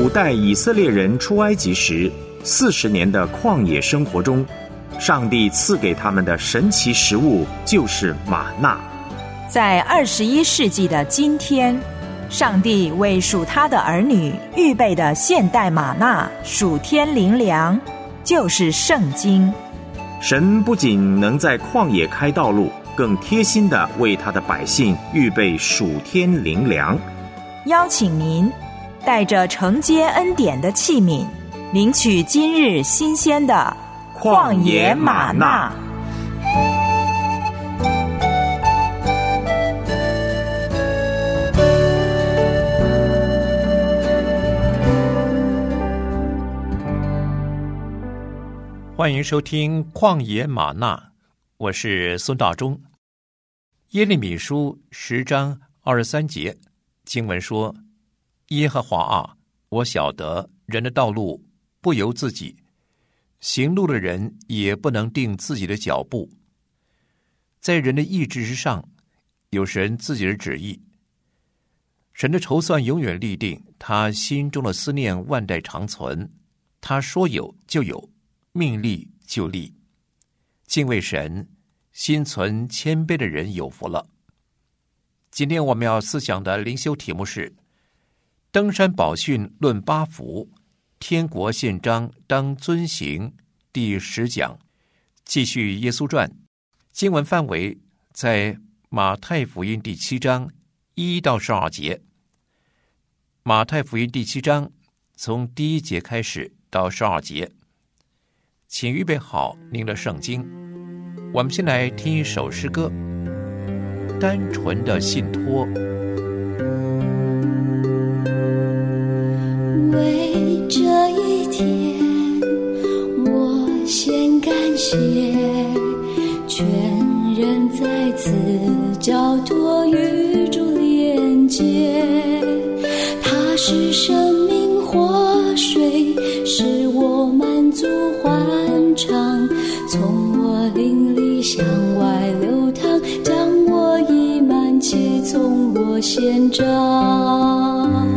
古代以色列人出埃及时40年的旷野生活中，上帝赐给他们的神奇食物就是玛纳。 在21世纪的今天，上帝为属他的儿女预备的现代玛纳属天灵粮，就是圣经。 神不仅能在旷野开道路，更贴心地为他的百姓预备属天灵粮。 邀请您带着承接恩典的器皿，领取今日新鲜的旷野玛纳。 欢迎收听旷野玛纳，我是孙大中。耶利米书10章23节经文说：耶和华啊，我晓得人的道路不由自己，行路的人也不能定自己的脚步。在人的意志之上，有神自己的旨意。神的筹算永远立定，他心中的思念万代长存。他说有就有，命立就立。敬畏神、心存谦卑的人有福了。今天我们要思想的灵修题目是登山宝训论八福，天国宪章当遵行第10讲，继续耶稣传。经文范围在马太福音第7章1到12节。马太福音第7章从第1节开始到12节。请预备好您的圣经，我们先来听一首诗歌，单纯的信托。 为这一天我先感谢，全人在此交托与主连结。他是生命活水，使我满足欢畅，从我灵里向外流淌，将我溢满其从我献上。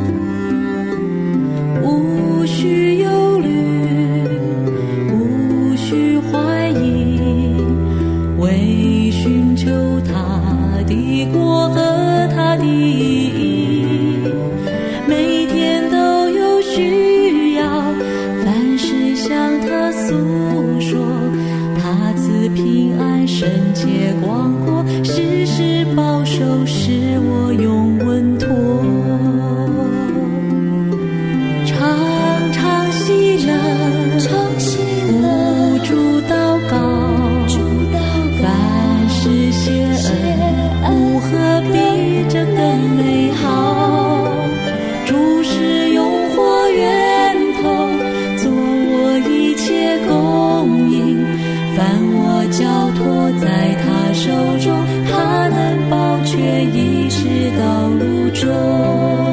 无需忧虑，无需怀疑，唯寻求他的国和他的义，每天都有需要，凡事向他诉说，他赐平安圣洁广阔，时时保守，使我永稳妥。常常喜乐，无助祷告，凡事谢恩，无何比这更美好。主是永活源头，做我一切供应，凡我交托在他手中，他能保全一直道路中。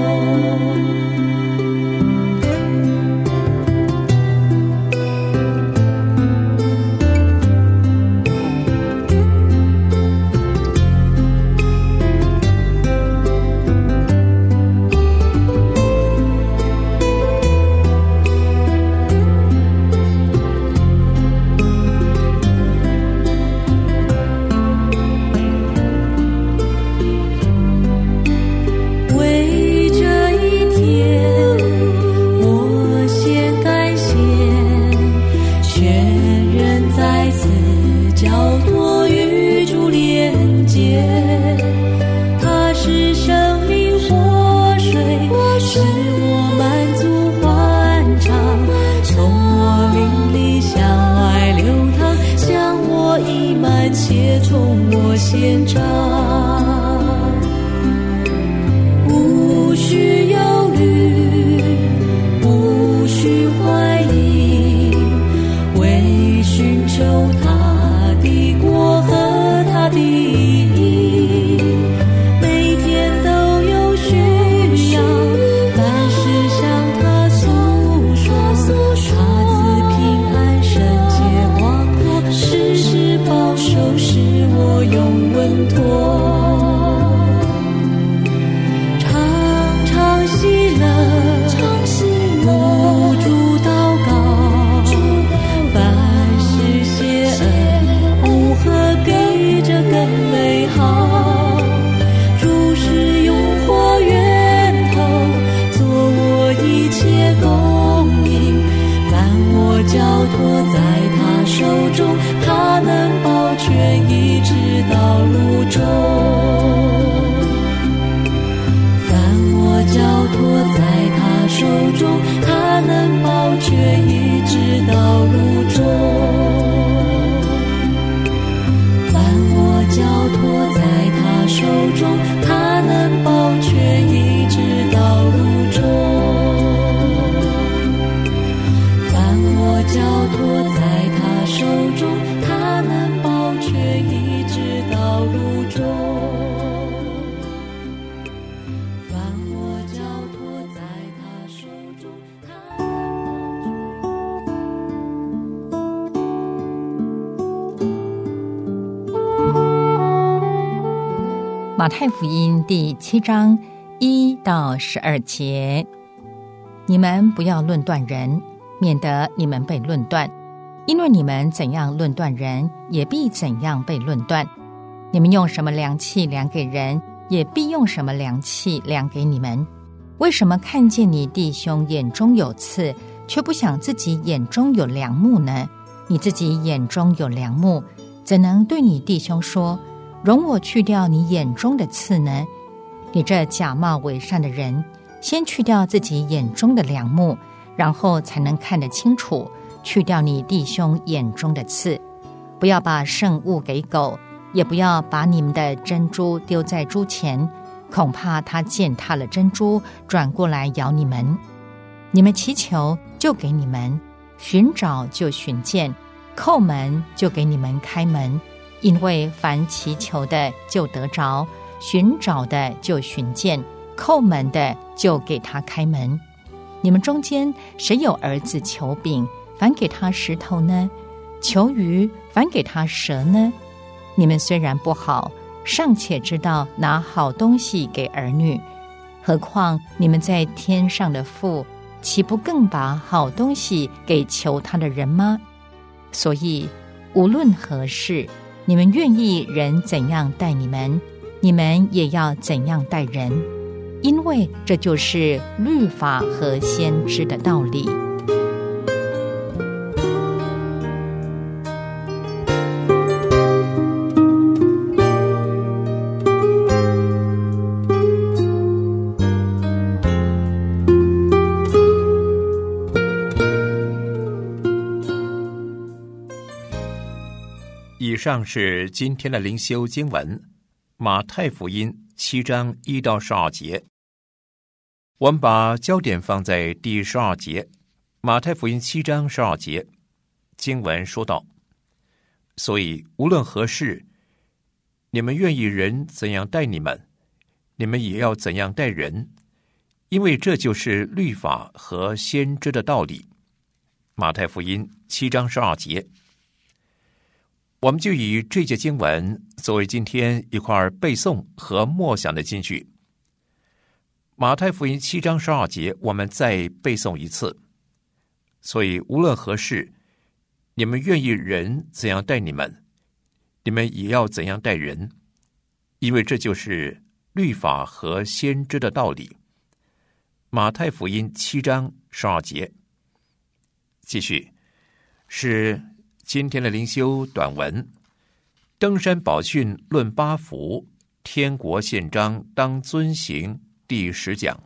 中，凡我交托在他手中，他马太福音第7章1到12节，你们不要论断人，免得你们被论断。因为你们怎样论断人，也必怎样被论断。你们用什么量器量给人，也必用什么量器量给你们。为什么看见你弟兄眼中有刺，却不想自己眼中有梁木呢？你自己眼中有梁木，怎能对你弟兄说，容我去掉你眼中的刺呢？你这假冒伪善的人，先去掉自己眼中的梁木，然后才能看得清楚，去掉你弟兄眼中的刺。不要把圣物给狗，也不要把你们的珍珠丢在猪前，恐怕它践踏了珍珠，转过来咬你们。你们祈求，就给你们；寻找，就寻见；叩门，就给你们开门。因为凡祈求的，就得着；寻找的，就寻见；叩门的，就给他开门。你们中间谁有儿子求饼，反给他石头呢？求鱼，反给他蛇呢？你们虽然不好，尚且知道拿好东西给儿女，何况你们在天上的父，岂不更把好东西给求他的人吗？所以无论何事，你们愿意人怎样待你们，你们也要怎样待人，因为这就是律法和先知的道理。 以上是今天的灵修经文，马太福音7章1到12节。我们把焦点放在第12节，马太福音7章12节，经文说道：所以无论何事，你们愿意人怎样待你们，你们也要怎样待人，因为这就是律法和先知的道理。马太福音7章12节。我们就以这节经文作为今天一块背诵和默想的金句。马太福音7章12节，我们再背诵一次。所以无论何事，你们愿意人怎样待你们，你们也要怎样待人，因为这就是律法和先知的道理。马太福音7章12节。继续是今天的灵修短文，登山宝训论八福，天国宪章当遵行第10讲。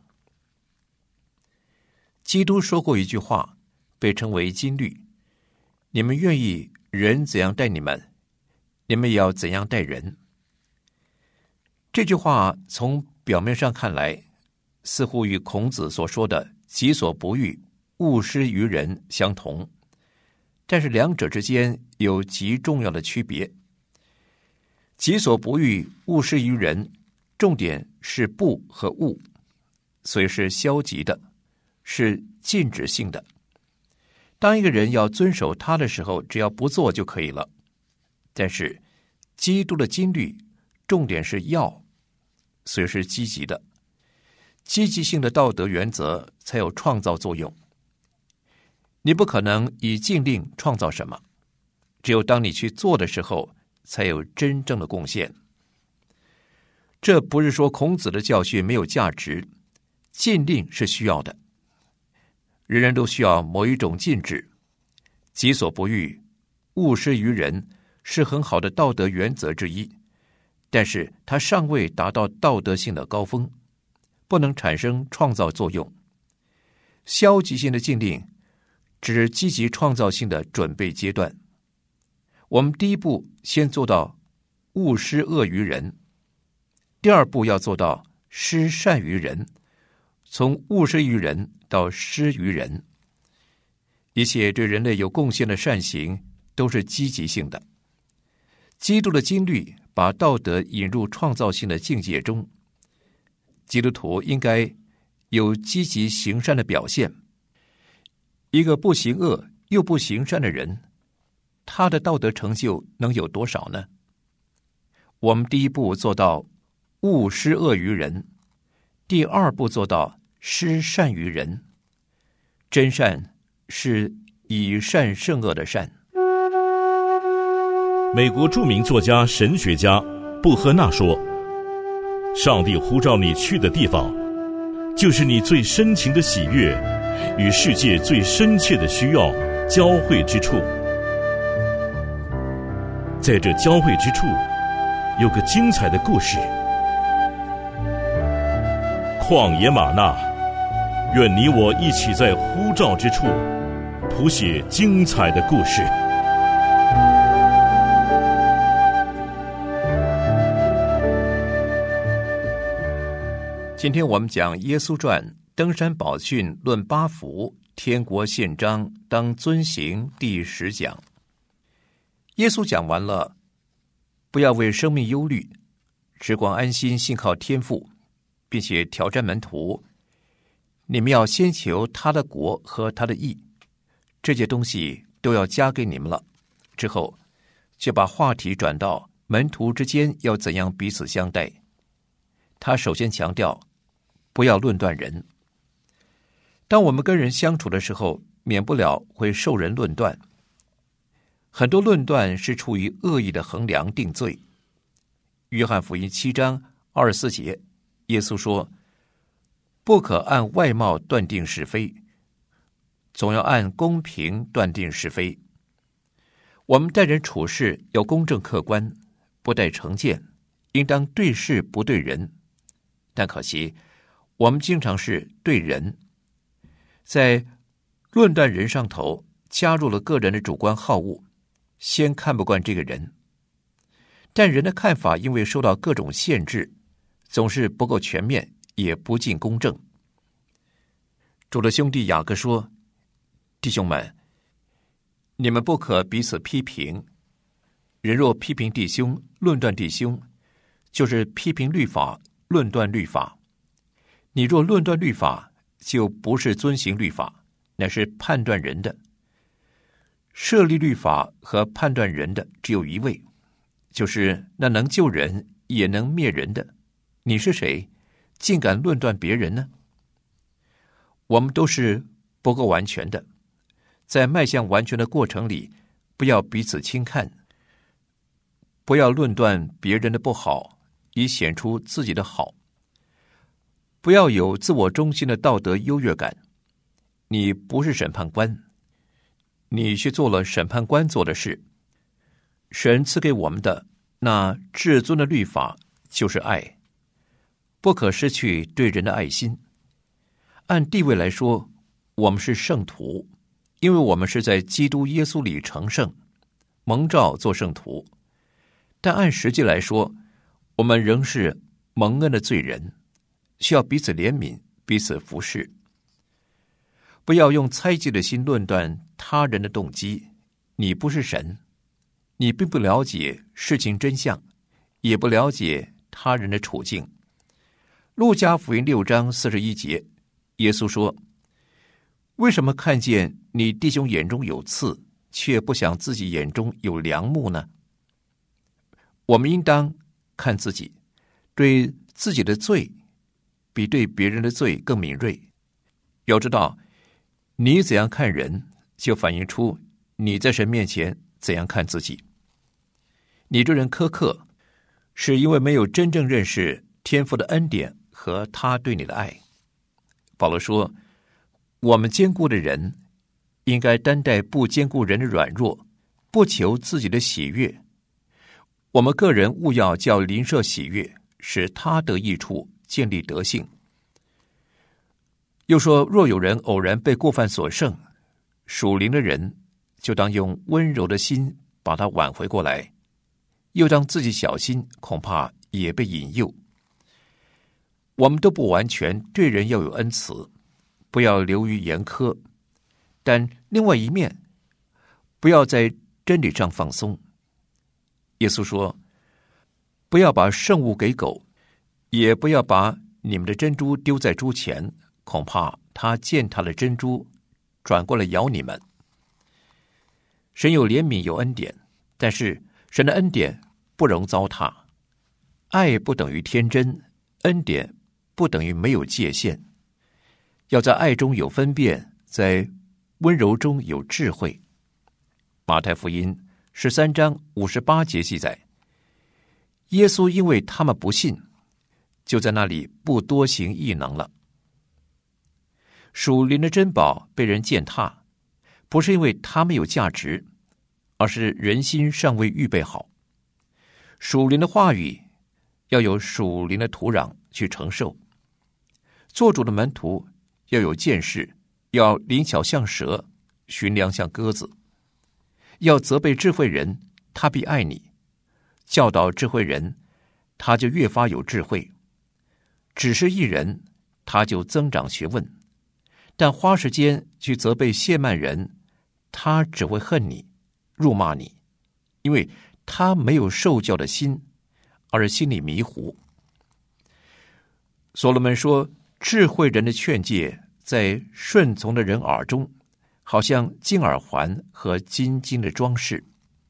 基督说过一句话，被称为金律：你们愿意人怎样待你们，你们也要怎样待人。这句话从表面上看来，似乎与孔子所说的己所不欲，勿施于人相同，但是两者之间有极重要的区别。己所不欲，勿施于人，重点是不和勿，所以是消极的，是禁止性的。当一个人要遵守它的时候，只要不做就可以了。但是基督的金律重点是要，所以是积极的。积极性的道德原则才有创造作用。你不可能以禁令创造什么，只有当你去做的时候，才有真正的贡献。这不是说孔子的教训没有价值，禁令是需要的，人人都需要某一种禁止。己所不欲，勿施于人是很好的道德原则之一，但是它尚未达到道德性的高峰，不能产生创造作用。消极性的禁令只是积极创造性的准备阶段。我们第一步先做到勿施恶于人，第二步要做到施善于人，从勿施于人到施于人。一切对人类有贡献的善行都是积极性的。基督的金律把道德引入创造性的境界中。基督徒应该有积极行善的表现。一个不行恶又不行善的人，他的道德成就能有多少呢？我们第一步做到勿施恶于人，第二步做到施善于人。真善是以善胜恶的善。 美国著名作家、神学家布赫纳说，上帝呼召你去的地方，就是你最深情的喜悦与世界最深切的需要交汇之处。在这交汇之处，有个精彩的故事。旷野吗哪，愿你我一起在呼召之处谱写精彩的故事。 今天我们讲耶稣传登山宝训论八福天国宪章当遵行第10讲。耶稣讲完了，不要为生命忧虑，只管安心信靠天父，并且挑战门徒，你们要先求他的国和他的义，这些东西都要加给你们了。之后就把话题转到门徒之间要怎样彼此相待。他首先强调不要论断人。当我们跟人相处的时候，免不了会受人论断。很多论断是出于恶意的衡量定罪。约翰福音7章24节，耶稣说，不可按外貌断定是非，总要按公平断定是非。我们待人处事要公正客观，不带成见，应当对事不对人。但可惜我们经常是对人，在论断人上头加入了个人的主观好恶，先看不惯这个人。但人的看法因为受到各种限制，总是不够全面，也不尽公正。主的兄弟雅各说，弟兄们，你们不可彼此批评，人若批评弟兄，论断弟兄，就是批评律法，论断律法。你若论断律法，就不是遵行律法，乃是判断人的。设立律法和判断人的只有一位，就是那能救人也能灭人的。你是谁，竟敢论断别人呢？我们都是不够完全的，在迈向完全的过程里，不要彼此轻看，不要论断别人的不好，以显出自己的好。不要有自我中心的道德优越感。你不是审判官，你去做了审判官做的事。神赐给我们的那至尊的律法就是爱，不可失去对人的爱心。按地位来说，我们是圣徒，因为我们是在基督耶稣里成圣，蒙召做圣徒。但按实际来说，我们仍是蒙恩的罪人，需要彼此怜悯，彼此服侍。不要用猜忌的心论断他人的动机。你不是神，你并不了解事情真相，也不了解他人的处境。路加福音6章41节，耶稣说，为什么看见你弟兄眼中有刺，却不想自己眼中有梁木呢？我们应当看自己，对自己的罪比对别人的罪更敏锐。要知道，你怎样看人，就反映出你在神面前怎样看自己。你对人苛刻，是因为没有真正认识天父的恩典和他对你的爱。保罗说，我们坚固的人应该担待不坚固人的软弱，不求自己的喜悦。我们个人务要叫邻舍喜悦，使他得益处，建立德性。又说，若有人偶然被过犯所胜，属灵的人就当用温柔的心把他挽回过来，又当自己小心，恐怕也被引诱。我们都不完全，对人要有恩慈，不要流于严苛，但另外一面，不要在真理上放松。耶稣说， 不要把圣物给狗，也不要把你们的珍珠丢在猪前，恐怕它践踏了珍珠，转过来咬你们。神有怜悯，有恩典，但是神的恩典不容糟蹋。爱不等于天真，恩典不等于没有界限。要在爱中有分辨，在温柔中有智慧。马太福音13章58节记载，耶稣因为他们不信，就在那里不多行异能了。属灵的珍宝被人践踏，不是因为它没有价值，而是人心尚未预备好。属灵的话语要有属灵的土壤去承受。做主的门徒要有见识，要灵巧像蛇，寻良像鸽子。要责备智慧人，他必爱你；教导智慧人，他就越发有智慧。只是一人，他就增长学问；但花时间去责备亵慢人，他只会恨你，辱骂你，因为他没有受教的心，而心里迷糊。所罗门说，智慧人的劝诫在顺从的人耳中，好像金耳环和金金的装饰。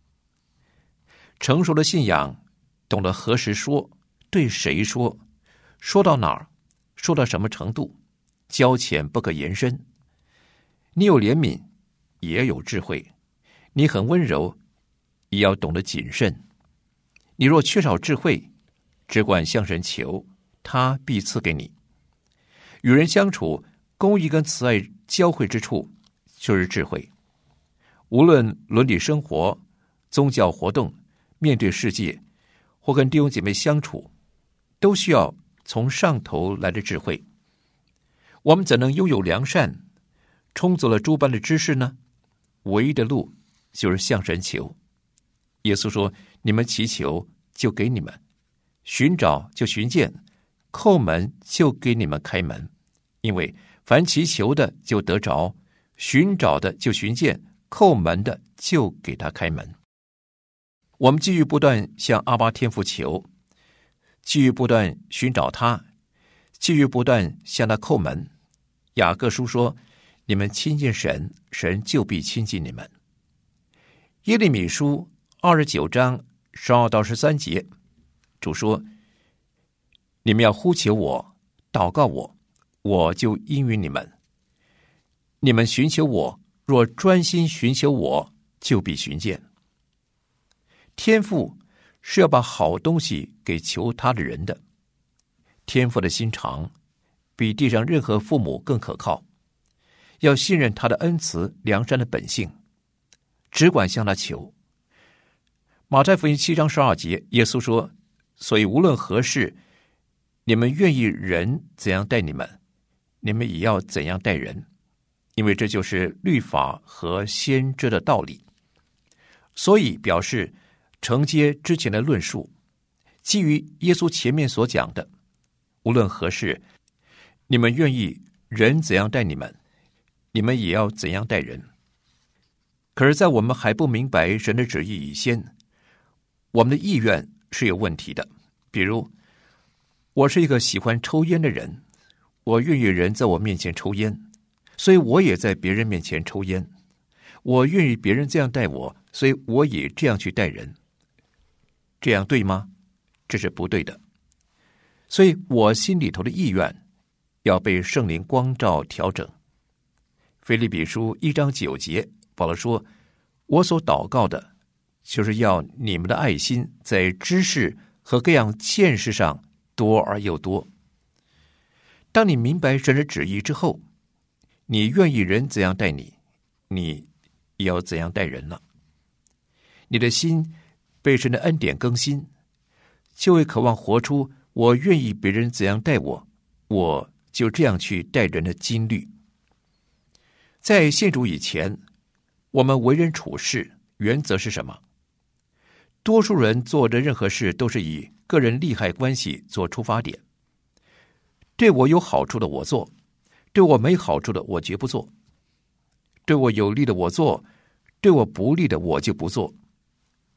成熟的信仰懂得何时说，对谁说，说到哪儿，说到什么程度，交浅不可延伸。你有怜悯，也有智慧；你很温柔，也要懂得谨慎。你若缺少智慧，只管向神求，他必赐给你。与人相处，公义跟慈爱交汇之处就是智慧。无论伦理生活、宗教活动、面对世界，或跟弟兄姐妹相处，都需要从上头来的智慧。我们怎能拥有良善，充足了诸般的知识呢？唯一的路就是向神求。耶稣说，你们祈求就给你们，寻找就寻见，叩门就给你们开门。因为凡祈求的就得着，寻找的就寻见，叩门的就给他开门。我们继续不断向阿爸天父求，继续不断寻找他，继续不断向他叩门。雅各书说，你们亲近神，神就必亲近你们。耶利米书29章12到13节，主说，你们要呼求我，祷告我，我就应允你们。你们寻求我，若专心寻求我，就必寻见。天父是要把好东西给求他的人的。天父的心肠比地上任何父母更可靠，要信任他的恩慈良善的本性，只管向他求。马太福音7章12节，耶稣说，所以无论何事，你们愿意人怎样待你们，你们也要怎样待人，因为这就是律法和先知的道理。所以表示承接之前的论述，基于耶稣前面所讲的，无论何事，你们愿意人怎样待你们，你们也要怎样待人。可是在我们还不明白神的旨意以前，我们的意愿是有问题的。比如，我是一个喜欢抽烟的人，我愿意人在我面前抽烟，所以我也在别人面前抽烟。我愿意别人这样待我，所以我也这样去待人。这样对吗？这是不对的。所以我心里头的意愿要被圣灵光照调整。腓立比书1章9节，保罗说，我所祷告的就是要你们的爱心在知识和各样见识上多而又多。当你明白神的旨意之后，你愿意人怎样待你，你也要怎样待人了。你的心被神的恩典更新，就会渴望活出我愿意别人怎样待我，我就这样去待人的金律。在信主以前，我们为人处事原则是什么？多数人做的任何事都是以个人利害关系做出发点。对我有好处的我做，对我没好处的我绝不做。对我有利的我做，对我不利的我就不做。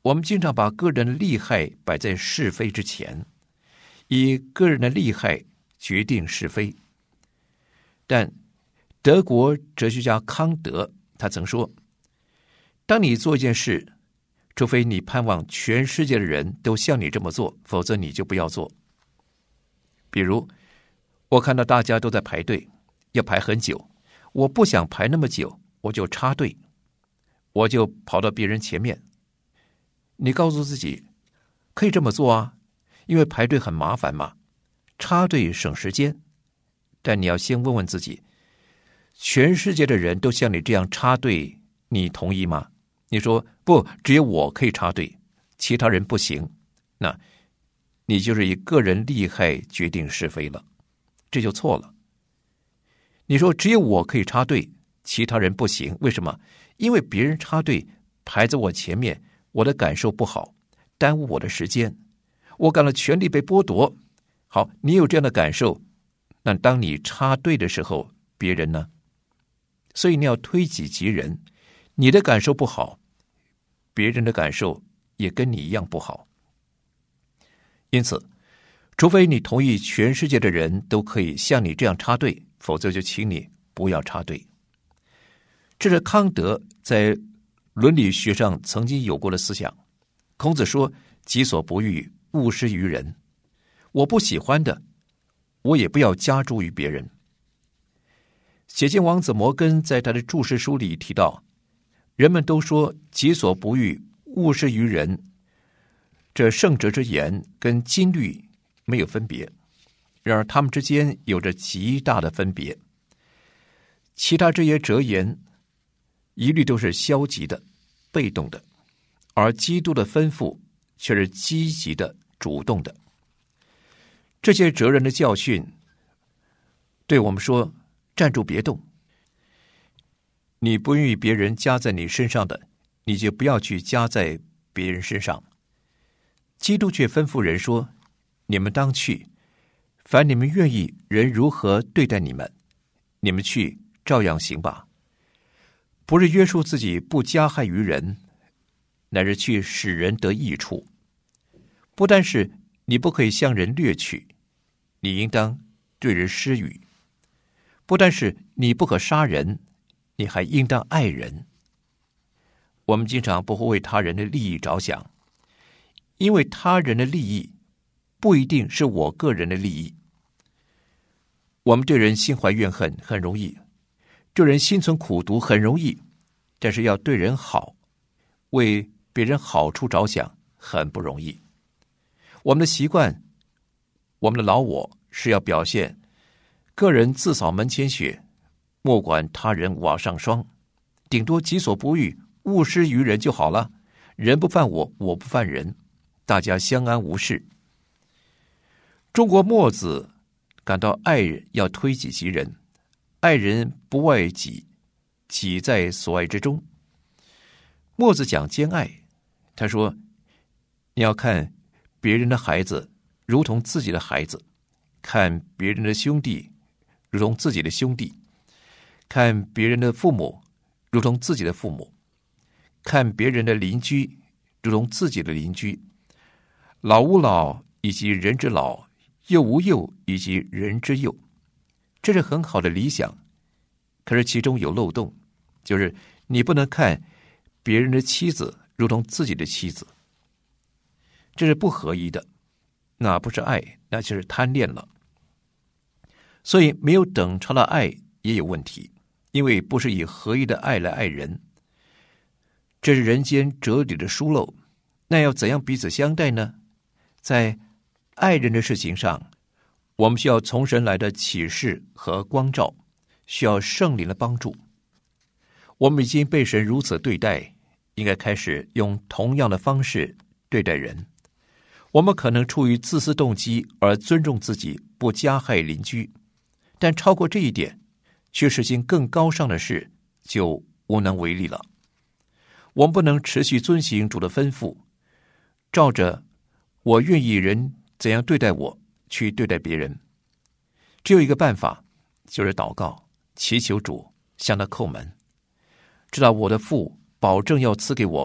我们经常把个人的利害摆在是非之前，以个人的利害决定是非。但德国哲学家康德他曾说，当你做一件事，除非你盼望全世界的人都像你这么做，否则你就不要做。比如我看到大家都在排队，要排很久，我不想排那么久，我就插队，我就跑到别人前面。你告诉自己可以这么做啊，因为排队很麻烦嘛，插队省时间。但你要先问问自己，全世界的人都像你这样插队，你同意吗？你说不，只有我可以插队，其他人不行，那你就是以个人利害决定是非了，这就错了。你说只有我可以插队，其他人不行，为什么？因为别人插队排在我前面，我的感受不好，耽误我的时间，我感到权利被剥夺。好，你有这样的感受，那当你插队的时候，别人呢？所以你要推己及人，你的感受不好，别人的感受也跟你一样不好。因此，除非你同意全世界的人都可以像你这样插队，否则就请你不要插队。这是康德在伦理学上曾经有过的思想。孔子说，己所不欲，勿施于人。我不喜欢的，我也不要加诸于别人。写信王子摩根在他的注释书里提到，人们都说己所不欲，勿施于人，这圣哲之言跟金律没有分别，然而他们之间有着极大的分别。其他这些哲言一律都是消极的、被动的，而基督的吩咐却是积极的、主动的。这些哲人的教训对我们说，站住别动，你不愿意别人加在你身上的，你就不要去加在别人身上。基督却吩咐人说，你们当去，凡你们愿意人如何对待你们，你们去照样行吧。不是约束自己不加害于人，乃是去使人得益处。不但是你不可以向人掠取，你应当对人施予。不但是你不可杀人，你还应当爱人。我们经常不会为他人的利益着想，因为他人的利益不一定是我个人的利益。我们对人心怀怨恨很容易，对人心存苦毒很容易，但是要对人好，为别人好处着想很不容易。我们的习惯，我们的老我是要表现个人自扫门前雪，莫管他人瓦上霜，顶多己所不欲，勿施于人就好了。人不犯我，我不犯人，大家相安无事。中国墨子感到爱人要推己及人，爱人不外己，己在所爱之中。墨子讲兼爱，他说，你要看别人的孩子如同自己的孩子，看别人的兄弟如同自己的兄弟，看别人的父母如同自己的父母，看别人的邻居如同自己的邻居。老吾老以及人之老，幼吾幼以及人之幼。这是很好的理想，可是其中有漏洞，就是你不能看别人的妻子如同自己的妻子，这是不合宜的，那不是爱，那就是贪恋了。所以没有等差的爱也有问题，因为不是以合一的爱来爱人，这是人间哲理的疏漏。那要怎样彼此相待呢？在爱人的事情上，我们需要从神来的启示和光照，需要圣灵的帮助。我们已经被神如此对待，应该开始用同样的方式对待人。我们可能出于自私动机而尊重自己，不加害邻居，但超过这一点，去实行更高尚的事，就无能为力了。我们不能持续遵行主的吩咐，照着我愿意人怎样对待我去对待别人。只有一个办法，就是祷告，祈求主向他叩门，知道我的父保证要赐给我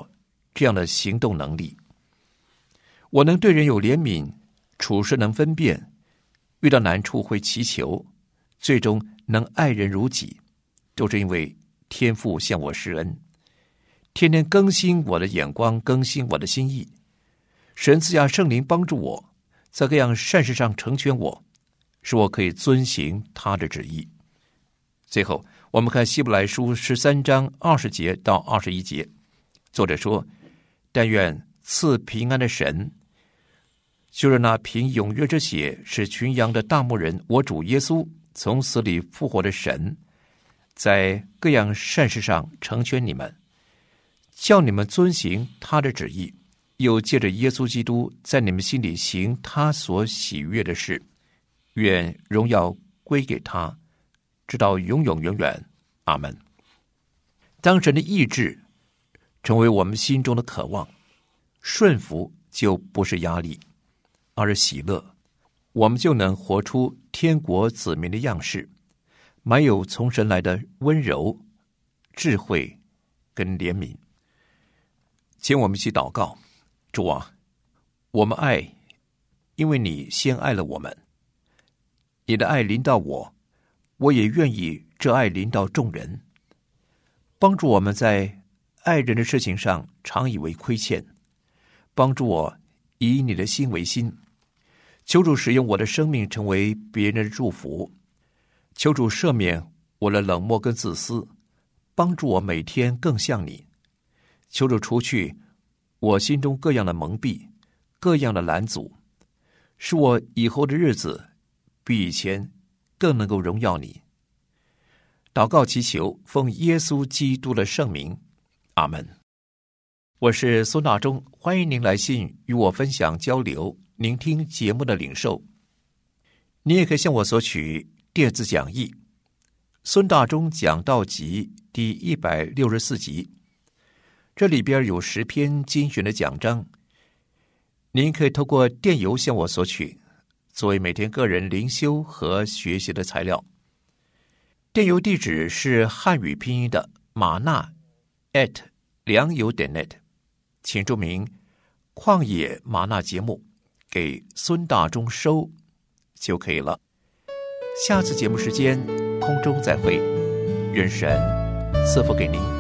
这样的行动能力。我能对人有怜悯，处事能分辨，遇到难处会祈求，最终能爱人如己，都是因为天父向我施恩，天天更新我的眼光，更新我的心意。神赐下圣灵帮助我，在各样善事上成全我，使我可以遵行他的旨意。最后我们看希伯来书13章20节到21节，作者说：但愿赐平安的神，就是那凭永约之血使群羊的大牧人我主耶稣从死里复活的神，在各样善事上成全你们，叫你们遵行他的旨意，又借着耶稣基督在你们心里行他所喜悦的事，愿荣耀归给他，直到永永远远。阿们。当神的意志成为我们心中的渴望，顺服就不是压力，而是喜乐，我们就能活出天国子民的样式，满有从神来的温柔、智慧跟怜悯。请我们一起祷告。主啊，我们爱，因为你先爱了我们，你的爱临到我，我也愿意这爱临到众人，帮助我们在爱人的事情上常以为亏欠，帮助我以你的心为心。求主使用我的生命成为别人的祝福，求主赦免我的冷漠跟自私，帮助我每天更像你。求主除去我心中各样的蒙蔽，各样的拦阻，使我以后的日子比以前更能够荣耀你。祷告祈求，奉耶稣基督的圣名，阿们。我是孙大中，欢迎您来信与我分享交流，聆听节目的领受。你也可以向我索取电子讲义《孙大中讲道集》第164集，这里边有10篇精选的讲章，您可以透过电邮向我索取，作为每天个人灵修和学习的材料。电邮地址是汉语拼音的玛纳良友.net， 请注明旷野玛纳节目，给孙大中收就可以了。下次节目时间空中再会，愿神赐福给您。